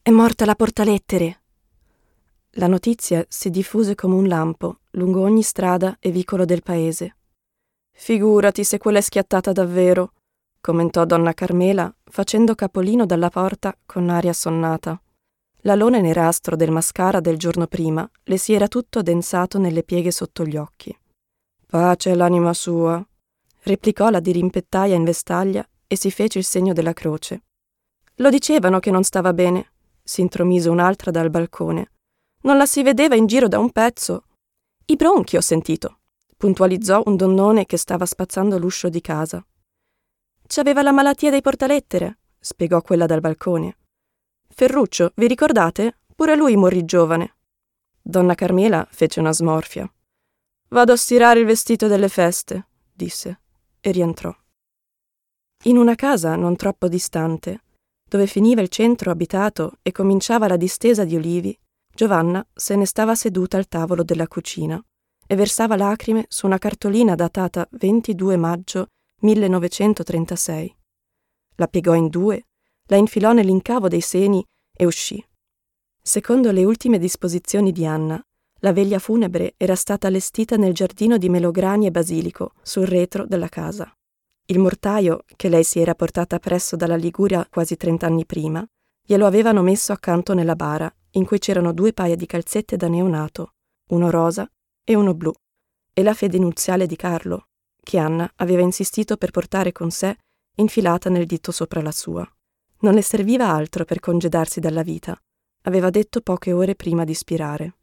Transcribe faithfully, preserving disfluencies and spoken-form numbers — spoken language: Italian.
È morta la portalettere! La notizia si diffuse come un lampo lungo ogni strada e vicolo del paese. Figurati se quella è schiattata davvero, commentò donna Carmela, facendo capolino dalla porta con aria assonnata. L'alone nerastro del mascara del giorno prima le si era tutto addensato nelle pieghe sotto gli occhi. Pace all'anima sua, replicò la dirimpettaia in vestaglia e si fece il segno della croce. Lo dicevano che non stava bene, si intromise un'altra dal balcone. Non la si vedeva in giro da un pezzo. I bronchi ho sentito, puntualizzò un donnone che stava spazzando l'uscio di casa. C'aveva la malattia dei portalettere, spiegò quella dal balcone. Ferruccio, vi ricordate? Pure lui morì giovane. Donna Carmela fece una smorfia. Vado a stirare il vestito delle feste, disse, e rientrò. In una casa non troppo distante, dove finiva il centro abitato e cominciava la distesa di olivi, Giovanna se ne stava seduta al tavolo della cucina e versava lacrime su una cartolina datata ventidue maggio millenovecentotrentasei. La piegò in due, la infilò nell'incavo dei seni e uscì. Secondo le ultime disposizioni di Anna, la veglia funebre era stata allestita nel giardino di melograni e basilico, sul retro della casa. Il mortaio, che lei si era portata presso dalla Liguria quasi trent'anni prima, glielo avevano messo accanto nella bara, in cui c'erano due paia di calzette da neonato, uno rosa e uno blu, e la fede nuziale di Carlo, che Anna aveva insistito per portare con sé, infilata nel dito sopra la sua. Non le serviva altro per congedarsi dalla vita, aveva detto poche ore prima di spirare.